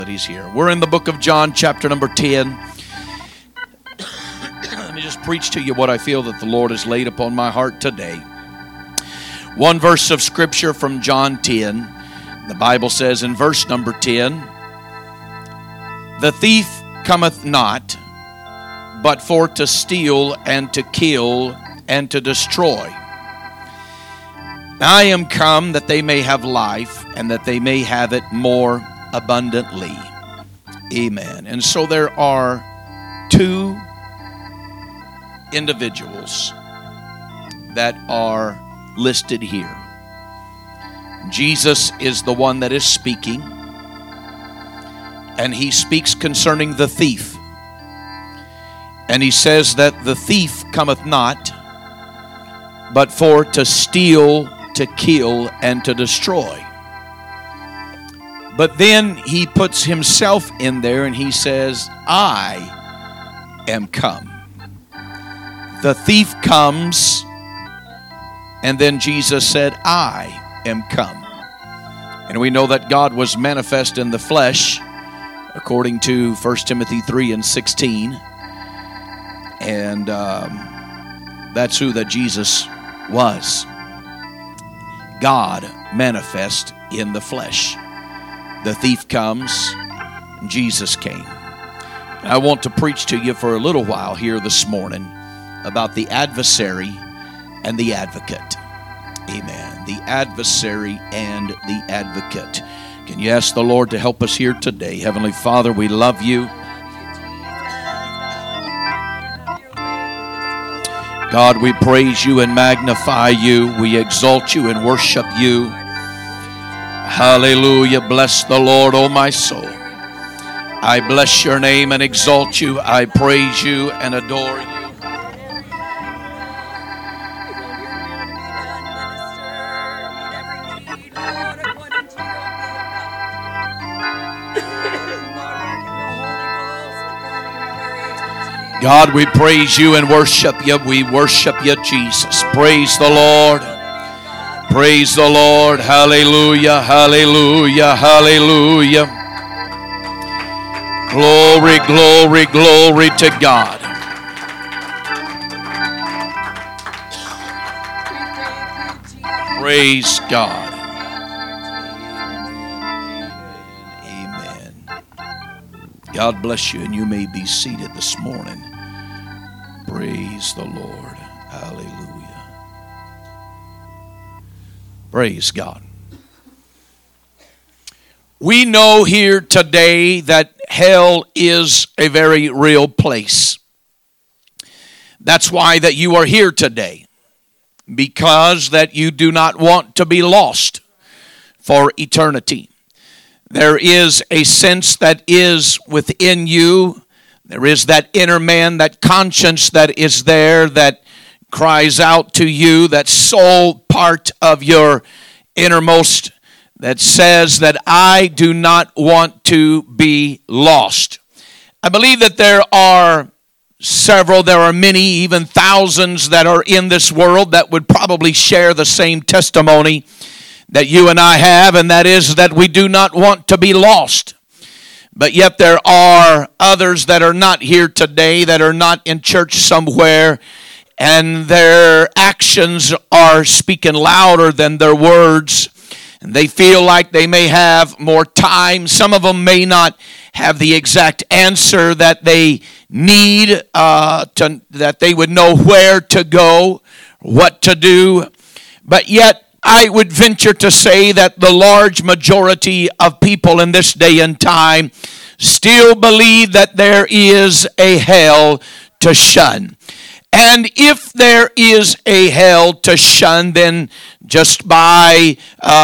That he's here. We're in the book of John, chapter number 10. Let me just preach to you what I feel that the Lord has laid upon my heart today. One verse of scripture from John 10. The Bible says in verse number 10, "The thief cometh not, but for to steal and to kill and to destroy. I am come that they may have life, and that they may have it more abundantly." Amen. And so there are two individuals that are listed here. Jesus is the one that is speaking, and he speaks concerning the thief. And he says that the thief cometh not, but for to steal, to kill, and to destroy. But then he puts himself in there and he says, "I am come." The thief comes, and then Jesus said, "I am come." And we know that God was manifest in the flesh, according to 1 Timothy 3 and 16. And that's who that Jesus was. God manifest in the flesh. The thief comes, Jesus came. I want to preach to you for a little while here this morning about the adversary and the advocate. Amen. The adversary and the advocate. Can you ask the Lord to help us here today? Heavenly Father, we love you. God, we praise you and magnify you. We exalt you and worship you. Hallelujah. Bless the Lord, O my soul. I bless your name and exalt you. I praise you and adore you. God, we praise you and worship you. We worship you, Jesus. Praise the Lord. Praise the Lord. Hallelujah, hallelujah, hallelujah. Glory, glory, glory to God. Praise God. Amen. God bless you, and you may be seated this morning. Praise the Lord. Hallelujah. Praise God. We know here today that hell is a very real place. That's why that you are here today. Because that you do not want to be lost for eternity. There is a sense that is within you. There is that inner man, that conscience that is there that cries out to you, that soul part of your innermost that says that I do not want to be lost. I believe that there are many, even thousands that are in this world that would probably share the same testimony that you and I have, and that is that we do not want to be lost. But yet there are others that are not here today, that are not in church somewhere, and their actions are speaking louder than their words. And they feel like they may have more time. Some of them may not have the exact answer that they need, that they would know where to go, what to do. But yet, I would venture to say that the large majority of people in this day and time still believe that there is a hell to shun. And if there is a hell to shun, then just by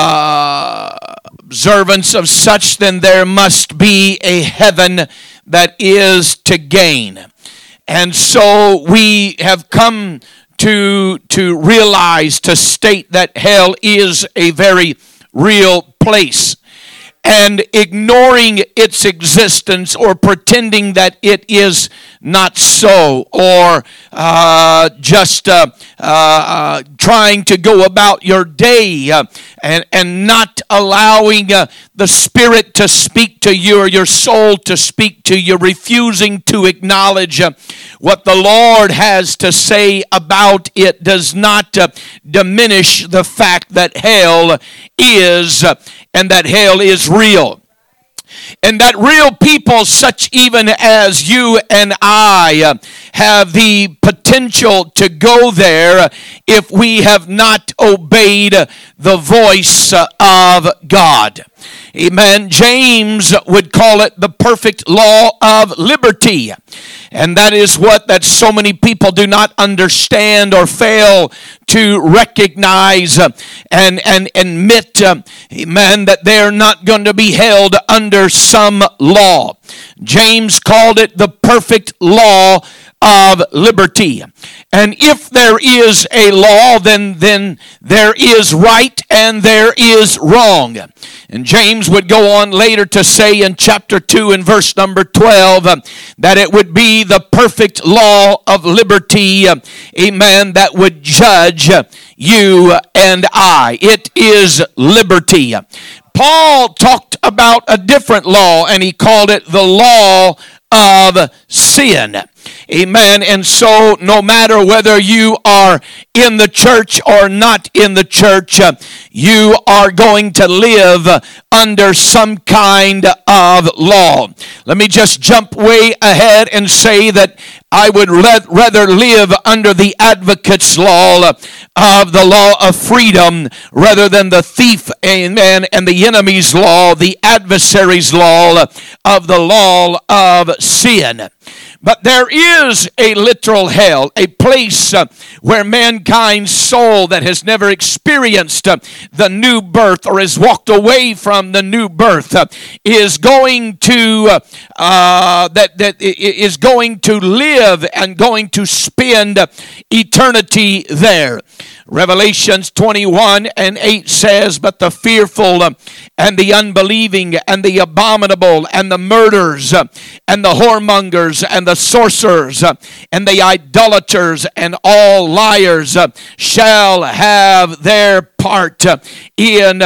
observance of such, then there must be a heaven that is to gain. And so we have come to realize, to state that hell is a very real place. and ignoring its existence or pretending that it is not so, or just trying to go about your day and not allowing the Spirit to speak to you or your soul to speak to you, refusing to acknowledge what the Lord has to say about it does not diminish the fact that hell is and that hell is real. And that real people, such even as you and I, have the potential to go there if we have not obeyed the voice of God. Amen. James would call it the perfect law of liberty. And that is what that so many people do not understand or fail to recognize and admit, amen, that they're not going to be held under some law. James called it the perfect law of liberty. And if there is a law, then there is right and there is wrong. And James would go on later to say in chapter 2 and verse number 12 that it would be the perfect law of liberty, amen, that would judge you and I. It is liberty. Paul talked about a different law, and he called it the law of sin. Amen. And so no matter whether you are in the church or not in the church, you are going to live under some kind of law. Let me just jump way ahead and say that I would rather live under the advocate's law of the law of freedom rather than the thief, amen, and the enemy's law, the adversary's law of the law of sin. But there is a literal hell, a place where mankind's soul that has never experienced the new birth or has walked away from the new birth is going to is going to live and going to spend eternity there. Revelations 21 and 8 says, but the fearful and the unbelieving and the abominable and the murderers and the whoremongers and the sorcerers and the idolaters and all liars shall have their part in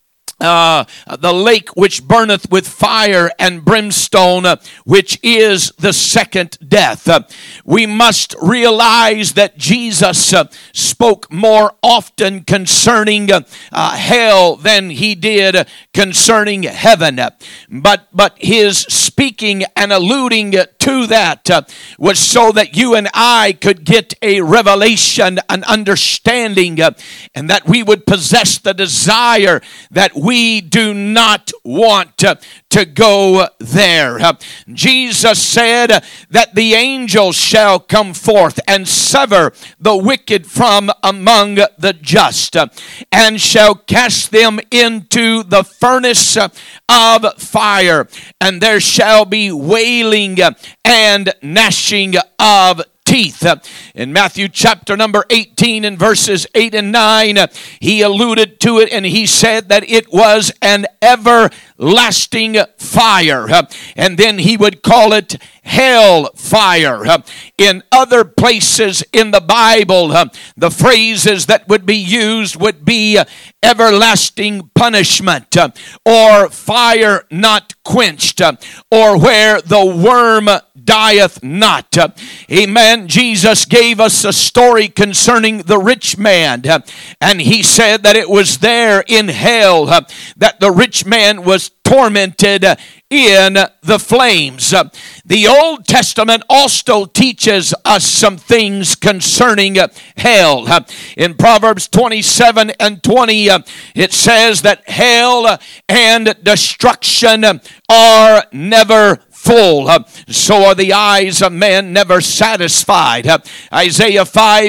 the lake which burneth with fire and brimstone, which is the second death. We must realize that Jesus spoke more often concerning hell than he did concerning heaven. But his speaking and alluding to that was so that you and I could get a revelation, an understanding, and that we would possess the desire that we do not want to go there. Jesus said that the angels shall come forth and sever the wicked from among the just, and shall cast them into the furnace of fire, and there shall be wailing and gnashing of teeth. In Matthew chapter number 18 and verses 8 and 9, he alluded to it and he said that it was an everlasting fire. And then he would call it hell fire. In other places in the Bible, the phrases that would be used would be everlasting punishment, or fire not quenched, or where the worm dieth not. Amen. Jesus gave us a story concerning the rich man, and he said that it was there in hell that the rich man was tormented in the flames. The Old Testament also teaches us some things concerning hell. In Proverbs 27 and 20, it says that hell and destruction are never full, so are the eyes of men never satisfied. Isaiah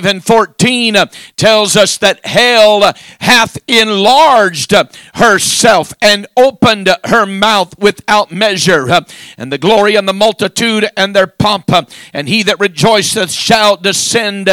5:14 tells us that hell hath enlarged herself and opened her mouth without measure, and the glory and the multitude and their pomp, and he that rejoiceth shall descend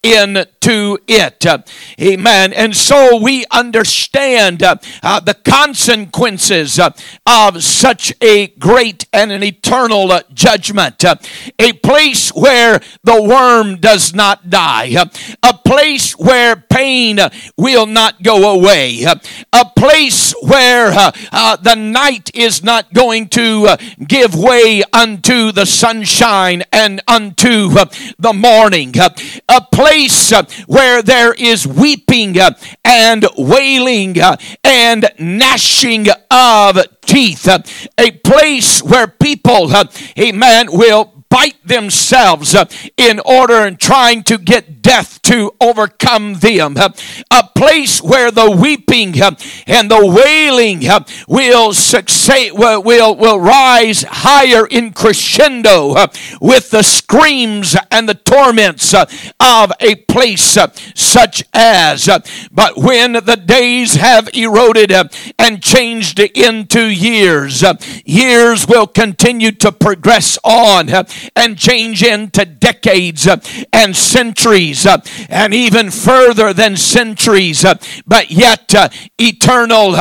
into it. Amen. And so we understand the consequences of such a great and an eternal judgment. A place where the worm does not die. A place where pain will not go away. A place where the night is not going to give way unto the sunshine and unto the morning. A place where there is weeping and wailing and gnashing of teeth. A place where people, amen, will bite themselves in order and trying to get death to overcome them. A place where the weeping and the wailing will succeed, will rise higher in crescendo with the screams and the torments of a place such as. But when the days have eroded and changed into years, years will continue to progress on and change into decades and centuries and even further than centuries, but yet eternal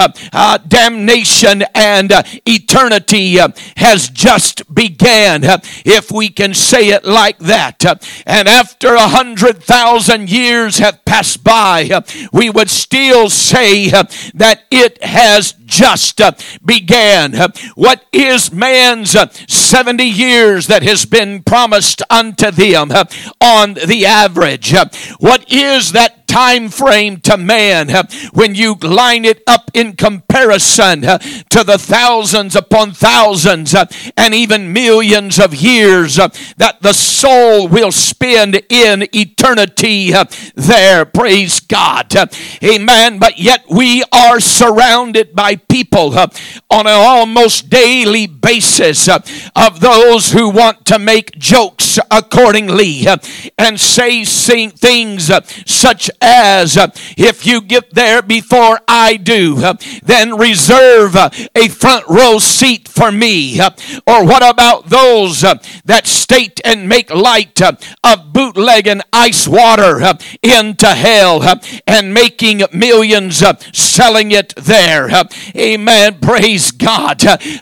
damnation and eternity has just began, if we can say it like that. And after 100,000 years have passed by, we would still say that it has just began. What is man's 70 years that has been promised unto them on the average? What is that time frame to man when you line it up in comparison to the thousands upon thousands and even millions of years that the soul will spend in eternity there? Praise God. Amen. But yet we are surrounded by people on an almost daily basis of those who want to make jokes accordingly and say things such as, if you get there before I do, then reserve a front row seat for me. Or what about those that state and make light of bootlegging ice water into hell and making millions selling it there? Amen. Praise God.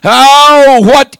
Oh, what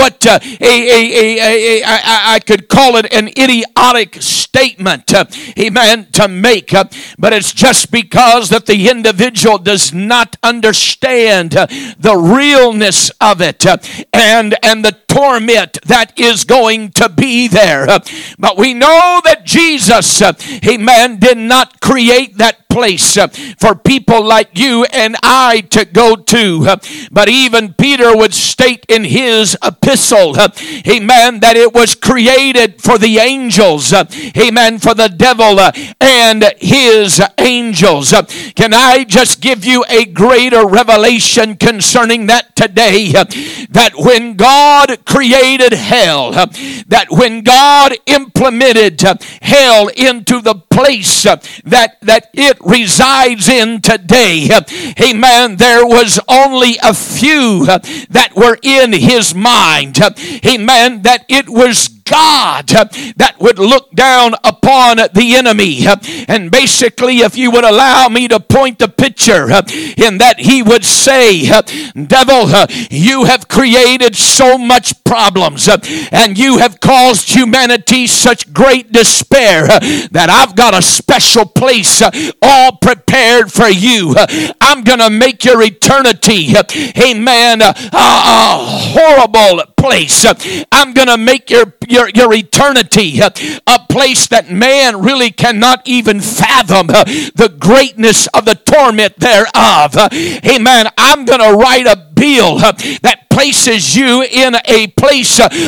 I could call it an idiotic statement, amen, to make, but it's just because that the individual does not understand the realness of it and the torment that is going to be there. But we know that Jesus, amen, did not create that place for people like you and I to go to. But even Peter would state in his epistle, amen, that it was created for the angels, amen, for the devil and his angels. Can I just give you a greater revelation concerning that today? That when God created hell, that when God implemented hell into the place that it resides in today, amen, there was only a few that were in his mind, amen, that it was God that would look down upon the enemy. And basically, if you would allow me to point the picture in that, he would say, devil, you have created so much problems and you have caused humanity such great despair that I've got a special place all prepared for you. I'm going to make your eternity, amen, a horrible place. I'm going to make your eternity a place that man really cannot even fathom the greatness of the torment thereof. Amen. I'm going to write a bill that places you in a place of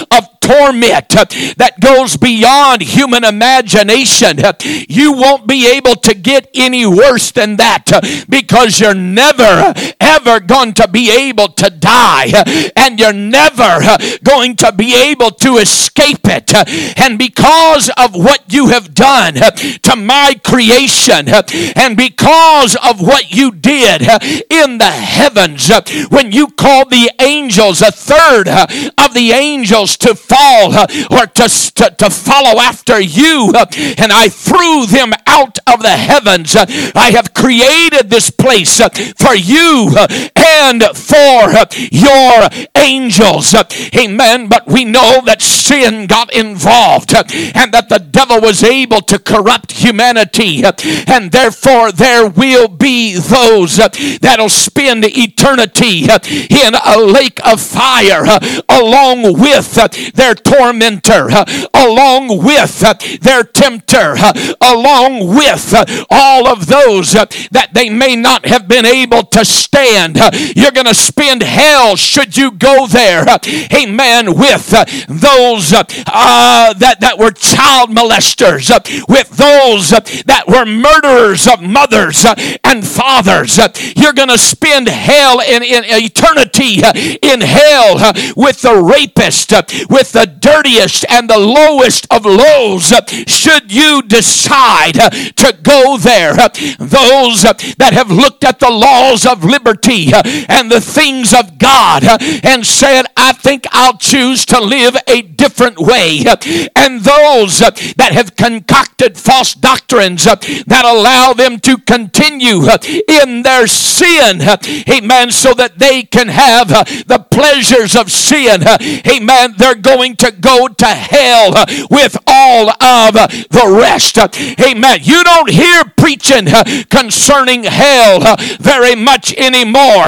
torment that goes beyond human imagination. You won't be able to get any worse than that, because you're never ever going to be able to die, and you're never going to be able to escape it. And because of what you have done to my creation, and because of what you did in the heavens, when you called the angels, a third of the angels, to fall or to follow after you, and I threw them out of the heavens. I have created this place for you and for your angels. Amen. But we know that sin got involved, and that the devil was able to corrupt humanity, and therefore there will be those that'll spend eternity in a lake of fire along with their tormentor, along with their tempter, along with all of those that they may not have been able to stand. You're going to spend hell should you go there. Amen. With those that were child molesters, with those that were murderers of mothers and fathers. You're going to spend hell in eternity in hell with the rapist, with the dirtiest and the lowest of lows, should you decide to go there. Those that have looked at the laws of liberty and the things of God and said, I think I'll choose to live a different way. And those that have concocted false doctrines that allow them to continue in their sin, amen, so that they can have the pleasures of sin, amen, they're going to go to hell with all of the rest. Amen. You don't hear preaching concerning hell very much anymore.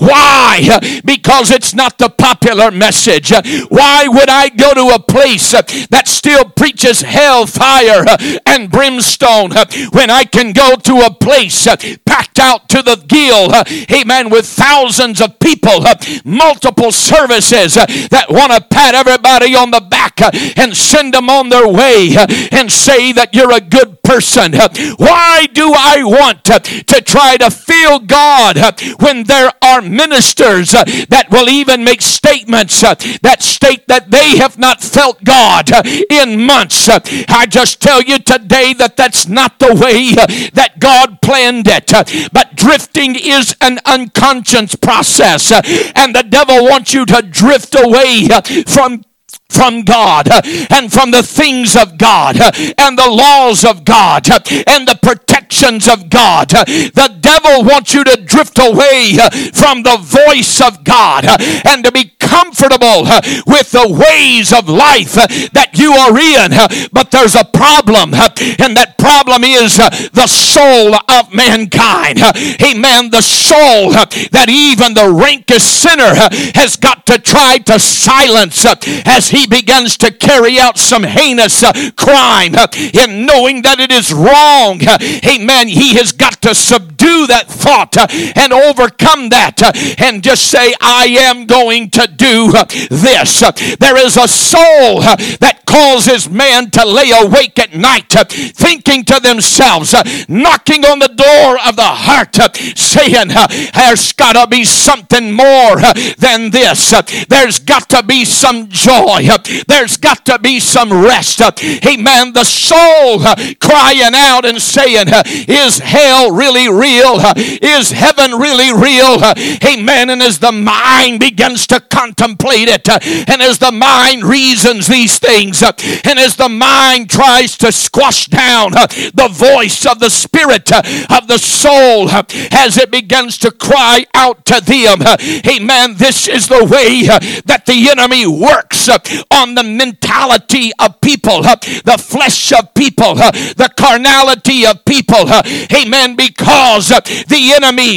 Why? Because it's not the popular message. Why would I go to a place that still preaches hell fire and brimstone when I can go to a place packed out to the gill, amen, with thousands of people, multiple services that want to pat everybody on the back and send them on their way and say that you're a good person? Why do I want to try to feel God when there are ministers that will even make statements that state that they have not felt God in months? I just tell you today that that's not the way that God planned it. But drifting is an unconscious process, and the devil wants you to drift away from God and from the things of God and the laws of God and the protections of God. The devil wants you to drift away from the voice of God and to be comfortable with the ways of life that you are in. But there's a problem, and that problem is the soul of mankind. Amen. The soul that even the rankest sinner has got to try to silence as he begins to carry out some heinous crime, in knowing that it is wrong. Amen. He has got to subdue that thought and overcome that and just say, I am going to do this. There is a soul that causes man to lay awake at night thinking to themselves, knocking on the door of the heart, saying, there's got to be something more than this. There's got to be some joy. There's got to be some rest. Amen. The soul crying out and saying, is hell really real? Is heaven really real? Amen. And as the mind begins to contemplate it, and as the mind reasons these things, and as the mind tries to squash down the voice of the spirit of the soul, as it begins to cry out to them, amen, this is the way that the enemy works on the mentality of people, the flesh of people, the carnality of people. Amen. Because the enemy, your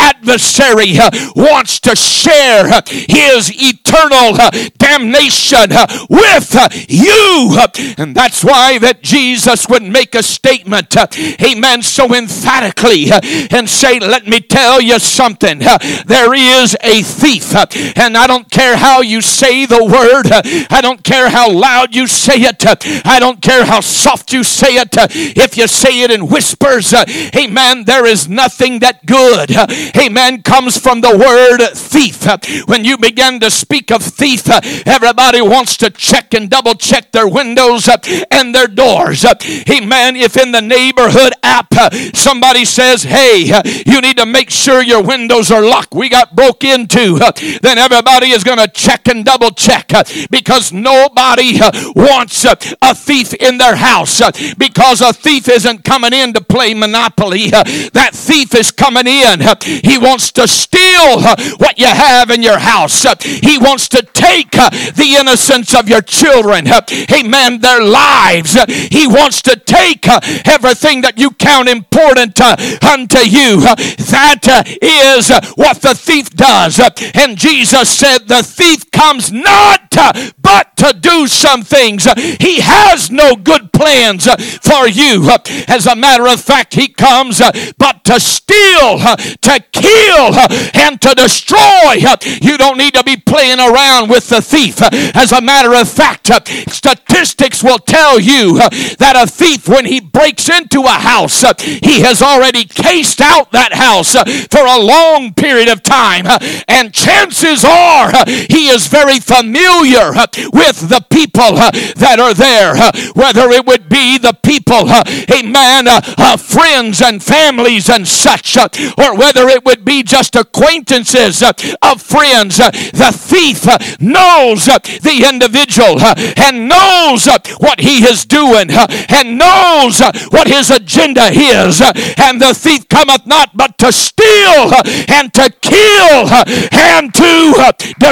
adversary wants to share his eternal damnation with you. And that's why that Jesus would make a statement, amen, so emphatically and say, let me tell you something. There is a thief, and I don't care how you say the word. I don't care how loud you say it. I don't care how soft you say it. If you say it in whispers, amen, there is nothing that good, amen, comes from the word thief. When you begin to speak of thief, everybody wants to check and double check their windows and their doors. Amen. If in the neighborhood app somebody says, hey, you need to make sure your windows are locked, we got broke into, then everybody is going to check and double check, because nobody wants a thief in their house, because a thief isn't coming in to play Monopoly. That thief is coming in. He wants to steal what you have in your house. He wants to take the innocence of your children. Amen. Their lives. He wants to take everything that you count important unto you. That is what the thief does. And Jesus said the thief comes not but to do some things. He has no good plans for you. As a matter of fact, he comes but to steal, to kill, and to destroy. You don't need to be playing around with the thief. As a matter of fact, statistics will tell you that a thief, when he breaks into a house, he has already cased out that house for a long period of time. And chances are he is very familiar with the people that are there, whether it would be the people, amen, friends and families and such, or whether it would be just acquaintances of friends. The thief knows the individual and knows what he is doing and knows what his agenda is. And the thief cometh not but to steal and to kill and to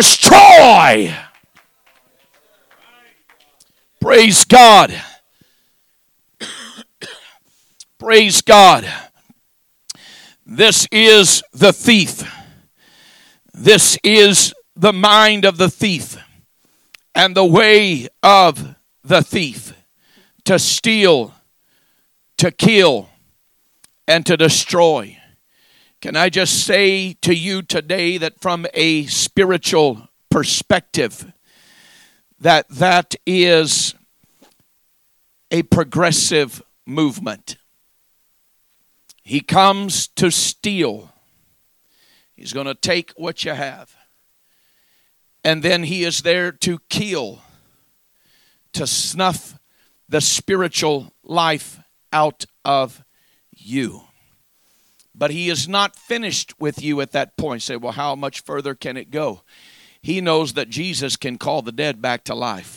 destroy. Praise God. Praise God. This is the thief. This is the mind of the thief and the way of the thief: to steal, to kill, and to destroy. Can I just say to you today that from a spiritual perspective, that is a progressive movement. He comes to steal. He's going to take what you have. And then he is there to kill, to snuff the spiritual life out of you. But he is not finished with you at that point. Say, well, how much further can it go? He knows that Jesus can call the dead back to life.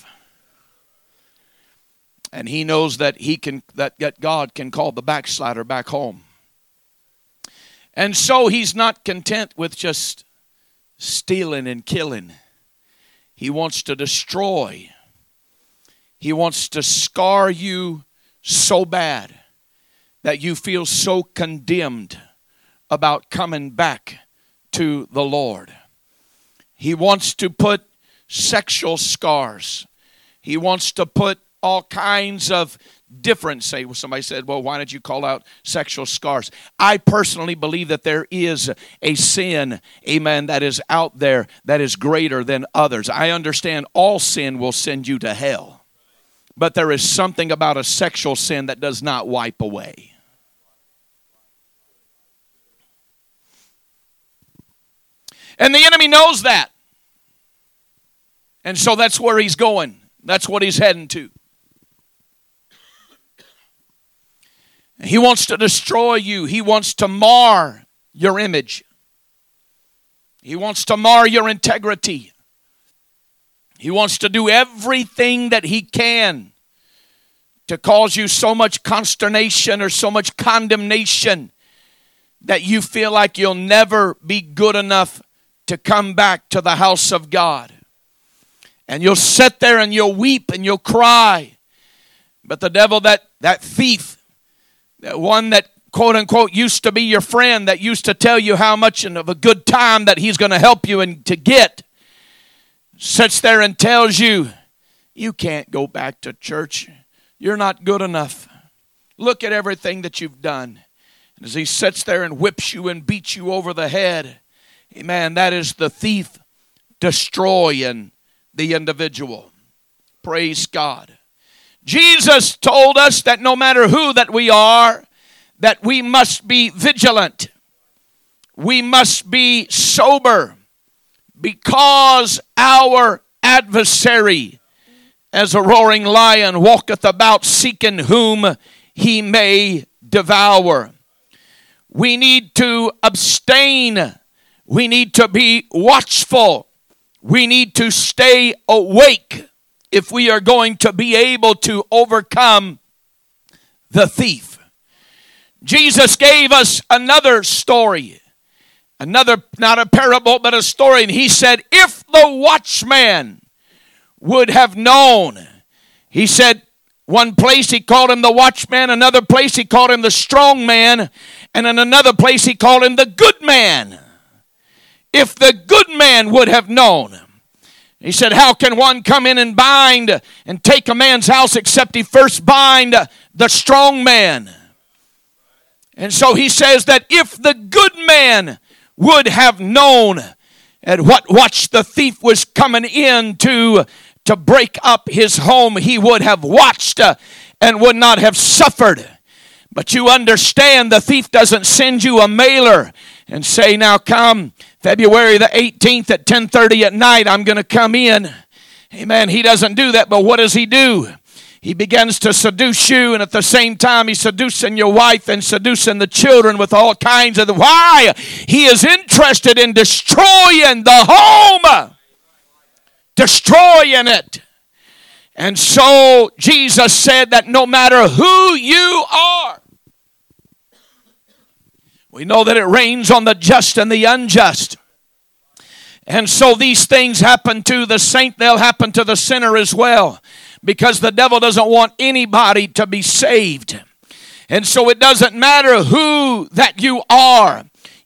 And he knows that that God can call the backslider back home. And so he's not content with just stealing and killing. He wants to destroy. He wants to scar you so bad that you feel so condemned about coming back to the Lord. He wants to put sexual scars. He wants to put all kinds of different, somebody said, well, why did you call out sexual scars? I personally believe that there is a sin, amen, that is out there that is greater than others. I understand all sin will send you to hell. But there is something about a sexual sin that does not wipe away. And the enemy knows that. And so that's where he's going. That's what he's heading to. He wants to destroy you. He wants to mar your image. He wants to mar your integrity. He wants to do everything that he can to cause you so much consternation or so much condemnation that you feel like you'll never be good enough to come back to the house of God. And you'll sit there and you'll weep and you'll cry. But the devil, that thief, that one that quote unquote used to be your friend, that used to tell you how much of a good time that he's going to help you and to get, sits there and tells you, you can't go back to church. You're not good enough. Look at everything that you've done. And as he sits there and whips you and beats you over the head, amen, that is the thief destroying the individual. Praise God. Jesus told us that no matter who that we are, that we must be vigilant. We must be sober, because our adversary, as a roaring lion, walketh about seeking whom he may devour. We need to abstain. We need to be watchful. We need to stay awake if we are going to be able to overcome the thief. Jesus gave us another story. Another, not a parable, but a story. And he said, if the watchman would have known. He said, one place he called him the watchman, another place he called him the strong man, and in another place he called him the good man. If the good man would have known. He said, how can one come in and bind and take a man's house except he first bind the strong man? And so he says that if the good man would have known at what watch the thief was coming in to break up his home, he would have watched and would not have suffered. But you understand, the thief doesn't send you a mailer and say, now come February the 18th at 10:30 at night, I'm going to come in. Amen. He doesn't do that, but what does he do? He begins to seduce you, and at the same time he's seducing your wife and seducing the children with all kinds of why? He is interested in destroying the home. Destroying it. And so Jesus said that no matter who you are, we know that it rains on the just and the unjust. And so these things happen to the saint, they'll happen to the sinner as well. Because the devil doesn't want anybody to be saved. And so it doesn't matter who that you are.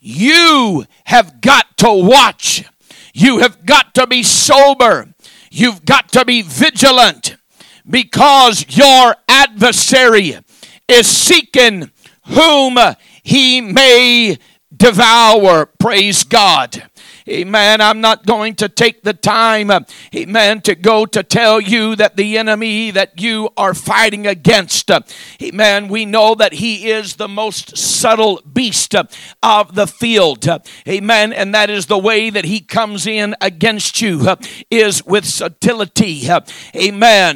You have got to watch. You have got to be sober. You've got to be vigilant. Because your adversary is seeking whom he may devour. Praise God. Amen. I'm not going to take the time, amen, to go to tell you that the enemy that you are fighting against, amen, we know that he is the most subtle beast of the field. Amen. And that is the way that he comes in against you, is with subtlety. Amen.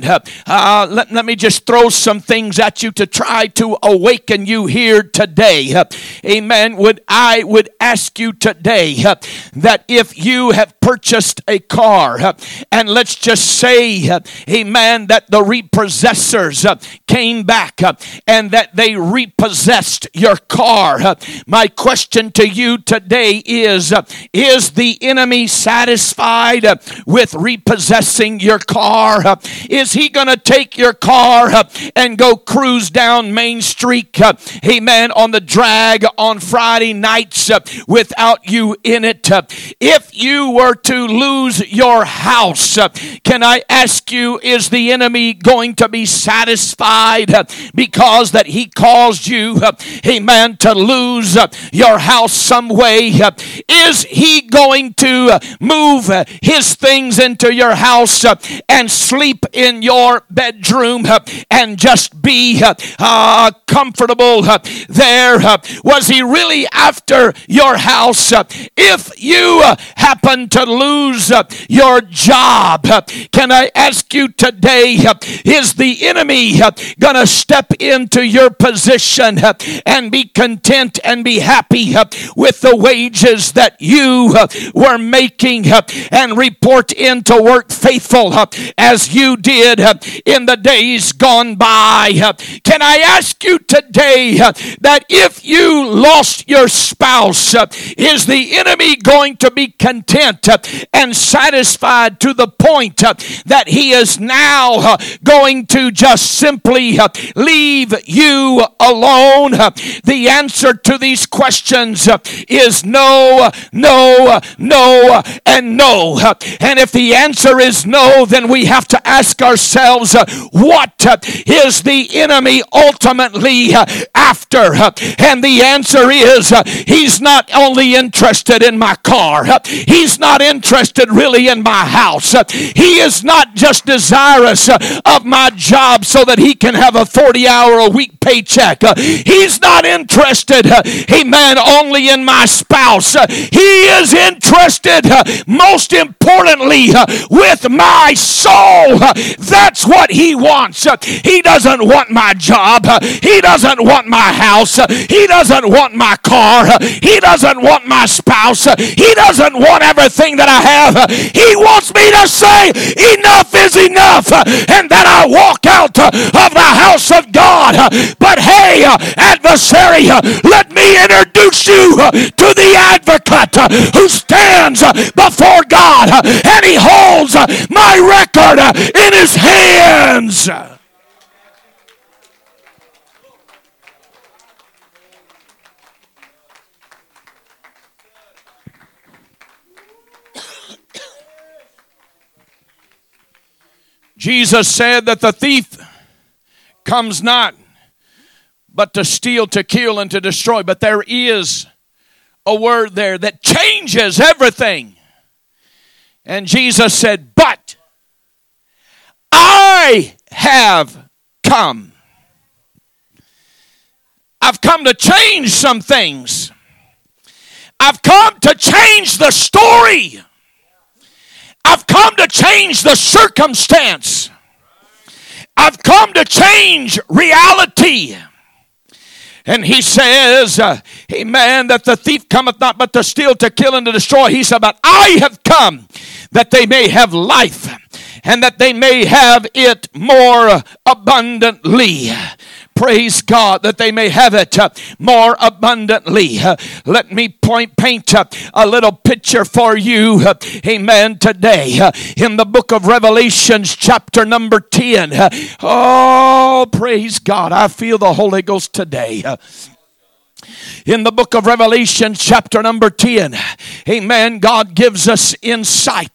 Let me just throw some things at you to try to awaken you here today. Amen. I would ask you today that if you have purchased a car, and let's just say, amen, that the repossessors came back and that they repossessed your car, my question to you today is the enemy satisfied with repossessing your car? Is he going to take your car and go cruise down Main Street, amen, on the drag on Friday nights without you in it? If you were to lose your house, can I ask you, is the enemy going to be satisfied because that he caused you, amen, to lose your house some way? Is he going to move his things into your house and sleep in your bedroom and just be comfortable there? Was he really after your house? If you happen to lose your job, can I ask you today, is the enemy going to step into your position and be content and be happy with the wages that you were making and report into work faithful as you did in the days gone by? Can I ask you today that if you lost your spouse, is the enemy going to be content and satisfied to the point that he is now going to just simply leave you alone? The answer to these questions is no, no, no, and no. And if the answer is no, then we have to ask ourselves, what is the enemy ultimately after? And the answer is, he's not only interested in my car. He's not interested really in my house. He is not just desirous of my job so that he can have a 40-hour-a-week paycheck. He's not interested, amen, only in my spouse. He is interested, most importantly, with my soul. That's what he wants. He doesn't want my job. He doesn't want my house. He doesn't want my car. He doesn't want my spouse. He doesn't want everything that I have. He wants me to say, enough is enough, and that I walk out of the house of God. But hey, adversary, let me introduce you to the advocate who stands before God, and he holds my record in his hands. Jesus said that the thief comes not but to steal, to kill, and to destroy. But there is a word there that changes everything. And Jesus said, but I have come. I've come to change some things. I've come to change the story. I've come to change the circumstance. I've come to change reality. And he says, amen, that the thief cometh not but to steal, to kill, and to destroy. He said, but I have come that they may have life, and that they may have it more abundantly. Praise God, that they may have it more abundantly. Let me paint a little picture for you, amen, today. In the book of Revelations, chapter number 10. Oh, praise God. I feel the Holy Ghost today. In the book of Revelation, chapter number 10, amen, God gives us insight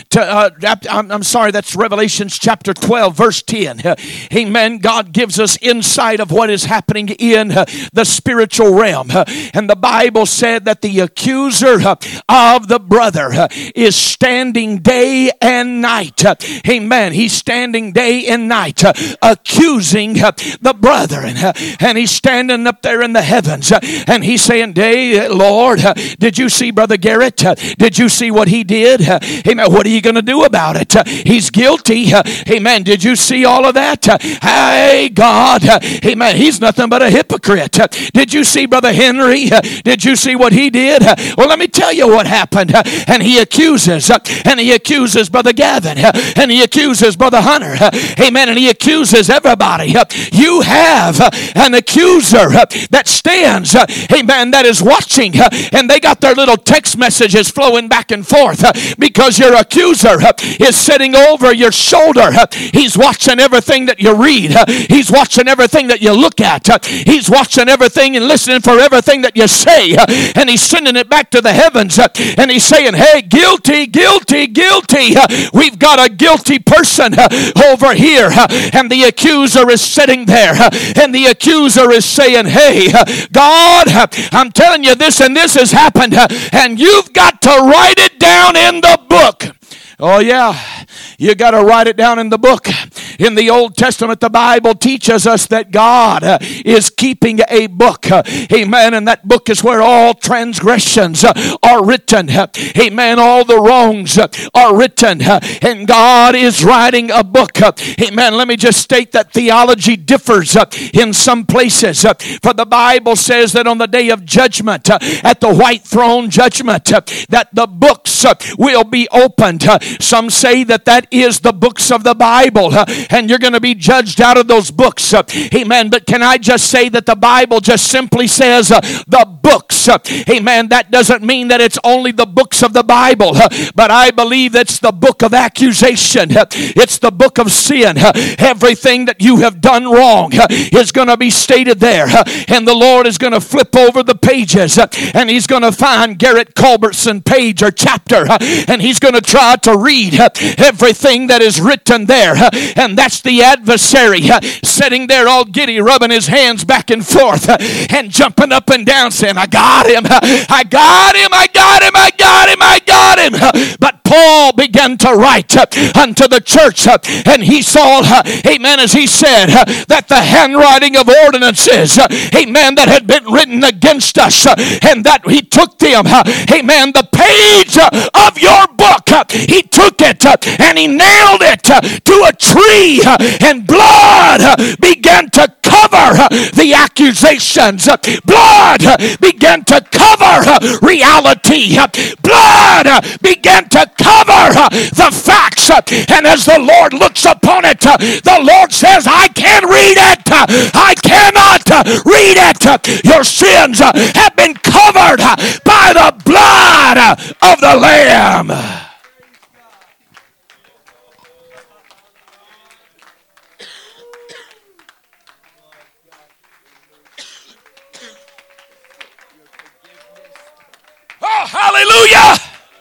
that's Revelation chapter 12, verse 10. Amen, God gives us insight of what is happening in the spiritual realm. And the Bible said that the accuser of the brother is standing day and night. Amen, he's standing day and night accusing the brethren. And he's standing up there in the heavens. And he's saying, Lord, did you see Brother Garrett? Did you see what he did? Amen. What are you going to do about it? He's guilty. Amen. Did you see all of that? Hey, God. Amen. He's nothing but a hypocrite. Did you see Brother Henry? Did you see what he did? Well, let me tell you what happened. And he accuses Brother Gavin. And he accuses Brother Hunter. Amen. And he accuses everybody. You have an accuser that stands, amen, that is watching, and they got their little text messages flowing back and forth because your accuser is sitting over your shoulder. He's watching everything that you read. He's watching everything that you look at. He's watching everything and listening for everything that you say, and he's sending it back to the heavens, and he's saying, hey, guilty, guilty, guilty. We've got a guilty person over here, and the accuser is sitting there, and the accuser is saying, hey, God, I'm telling you this and this has happened, and you've got to write it down in the book. Oh yeah, you got to write it down in the book. In the Old Testament, the Bible teaches us that God is keeping a book. Amen. And that book is where all transgressions are written. Amen. All the wrongs are written. And God is writing a book. Amen. Let me just state that theology differs in some places. For the Bible says that on the day of judgment, at the white throne judgment, that the books will be opened. Some say that is the books of the Bible, and you're going to be judged out of those books. Amen. But can I just say that the Bible just simply says the books. Amen. That doesn't mean that it's only the books of the Bible, but I believe it's the book of accusation. It's the book of sin. Everything that you have done wrong is going to be stated there, and the Lord is going to flip over the pages, and He's going to find Garrett Culbertson page or chapter, and He's going to try to read everything that is written there, and that's the adversary sitting there all giddy, rubbing his hands back and forth and jumping up and down saying, I got him, I got him, I got him, I got him, I got him. But Paul began to write unto the church, and he saw, amen, as he said, that the handwriting of ordinances, amen, that had been written against us, and that he took them, amen, the page of your book, he took it and he nailed it to a tree, and blood began to cover the accusations. Blood began to cover reality. Blood began to cover the facts. And as the Lord looks upon it, the Lord says, I can't read it. I cannot read it. Your sins have been covered by the blood of the Lamb. Oh, hallelujah!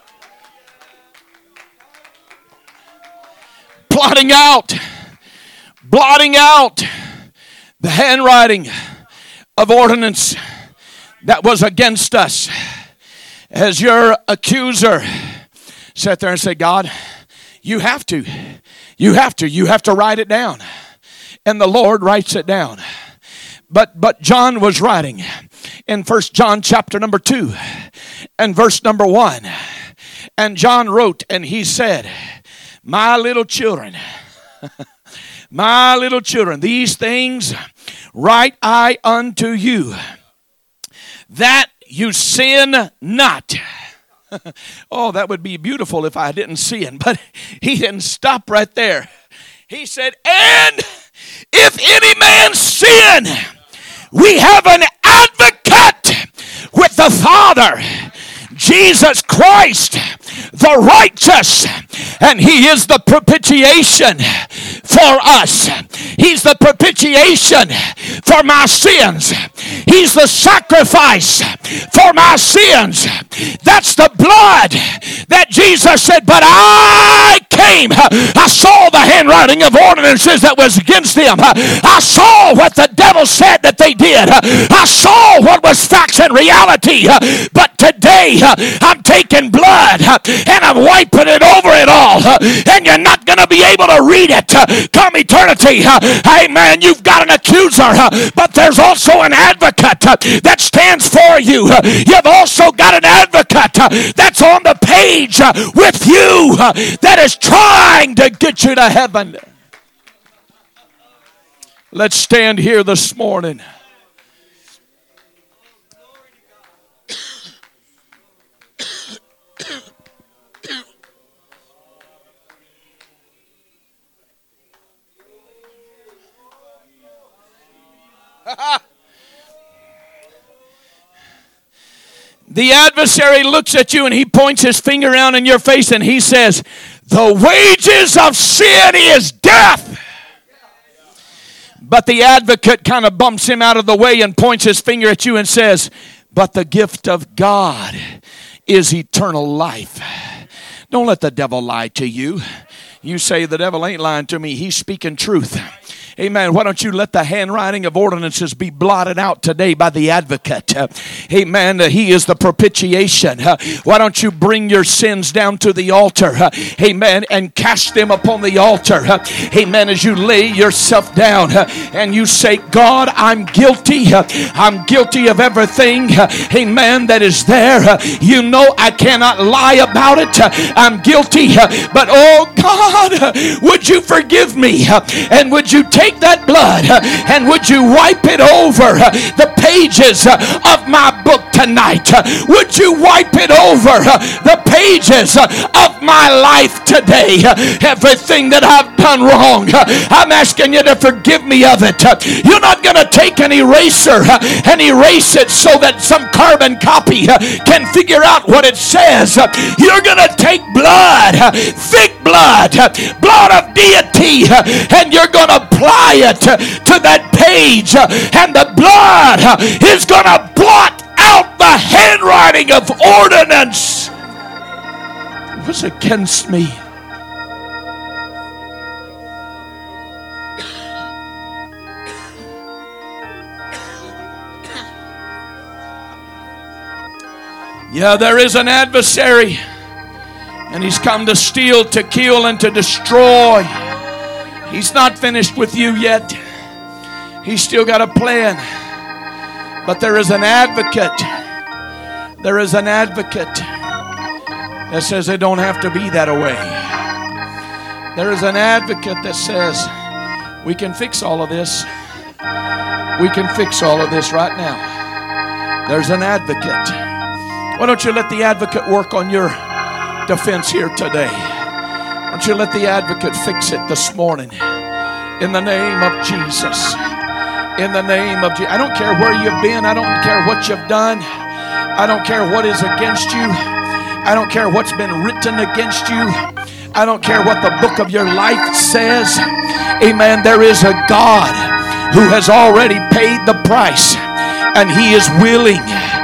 Blotting out the handwriting of ordinance that was against us. As your accuser sat there and said, God, you have to write it down. And the Lord writes it down. But John was writing in 1 John chapter number 2 and verse number 1. And John wrote, and he said, my little children, my little children, these things write I unto you, that you sin not. Oh, that would be beautiful if I didn't sin, but he didn't stop right there. He said, and if any man sin, we have an advocate with the Father, Jesus Christ, the righteous, and He is the propitiation for us. He's the propitiation for my sins. He's the sacrifice for my sins. That's the blood that Jesus said, but I came. I saw the handwriting of ordinances that was against them. I saw what the devil said that they did. I saw what was facts and reality. But today, I'm taking blood and I'm wiping it over it all. And you're not going to be able to read it come eternity. Amen. You've got an accuser, but there's also an advocate that stands for you. You've also got an advocate that's on the page with you that is trying to get you to heaven. Let's stand here this morning. The adversary looks at you and he points his finger around in your face and he says, the wages of sin is death. But the advocate kind of bumps him out of the way and points his finger at you and says, but the gift of God is eternal life. Don't let the devil lie to you. You say the devil ain't lying to me. He's speaking truth. Amen. Why don't you let the handwriting of ordinances be blotted out today by the advocate? Amen. He is the propitiation. Why don't you bring your sins down to the altar? Amen. And cast them upon the altar. Amen. As you lay yourself down and you say, God, I'm guilty. I'm guilty of everything. Amen. That is there. You know I cannot lie about it. I'm guilty. But oh God, would you forgive me? And would you take take that blood and would you wipe it over the pages of my book tonight? Would you wipe it over the pages of my life today? Everything that I've done wrong, I'm asking you to forgive me of it. You're not going to take an eraser and erase it so that some carbon copy can figure out what it says. You're going to take blood, thick blood, blood of deity, and you're going to apply it to that page, and the blood is going to blot out the handwriting of ordinance. It was against me. Yeah, there is an adversary, and he's come to steal, to kill, and to destroy. He's not finished with you yet. He's still got a plan. But there is an advocate. There is an advocate that says it don't have to be that way. There is an advocate that says we can fix all of this. We can fix all of this right now. There's an advocate. Why don't you let the advocate work on your defense here today? Why don't you let the advocate fix it this morning? In the name of Jesus. In the name of Jesus. I don't care where you've been. I don't care what you've done. I don't care what is against you. I don't care what's been written against you. I don't care what the book of your life says. Amen. There is a God who has already paid the price, and He is willing.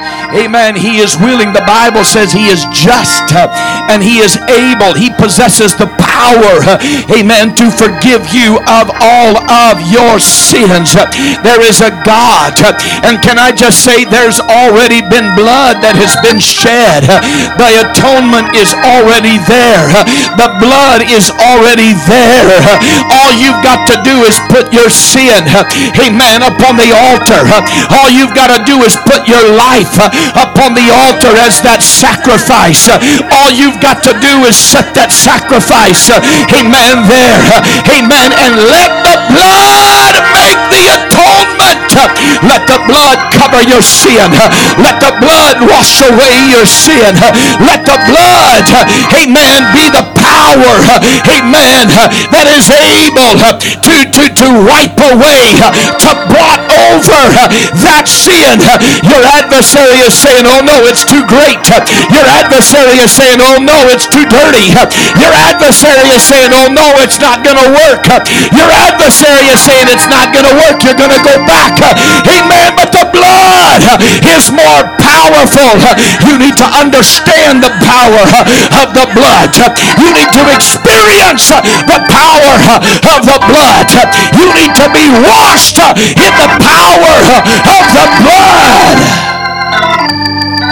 Amen. He is willing. The Bible says He is just and He is able. He possesses the power, amen, to forgive you of all of your sins. There is a God. And can I just say, there's already been blood that has been shed. The atonement is already there. The blood is already there. All you've got to do is put your sin, amen, upon the altar. All you've got to do is put your life upon the altar as that sacrifice. All you've got to do is set that sacrifice, amen, there, amen, and let the blood make the atonement. Let the blood cover your sin. Let the blood wash away your sin. Let the blood, amen, be the power, amen, that is able to wipe away, to blot over that sin. Your adversary is saying, oh no, it's too great. Your adversary is saying, oh no, it's too dirty. Your adversary is saying, oh no, it's not going to work. Your adversary is saying it's not going to work. You're going to go back. Amen. But the blood is more powerful. You need to understand the power of the blood. You need to experience the power of the blood. You need to be washed in the power of the blood.